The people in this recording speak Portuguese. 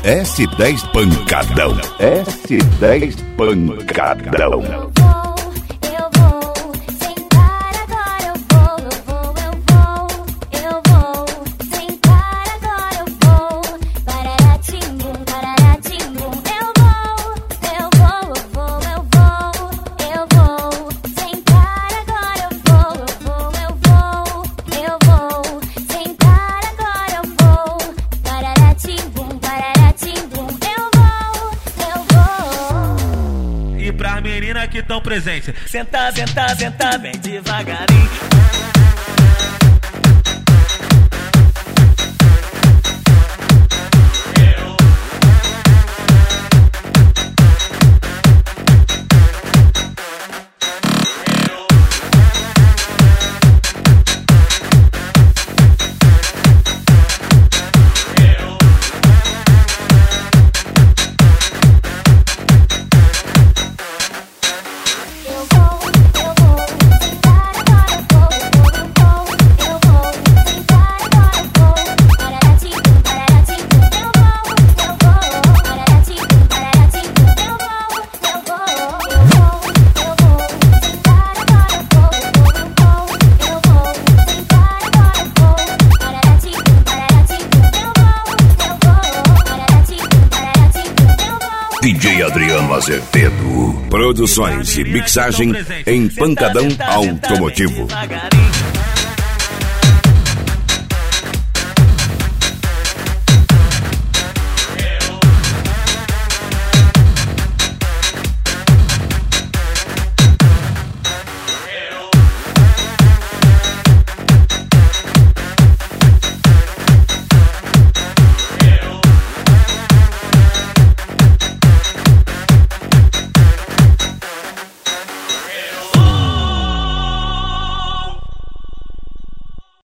S10 Pancadão. S10 Pancadão. Pras meninas que estão presentes, senta, senta, senta bem devagarinho. DJ Adriano Azevedo. Produções e mixagem em Pancadão Automotivo.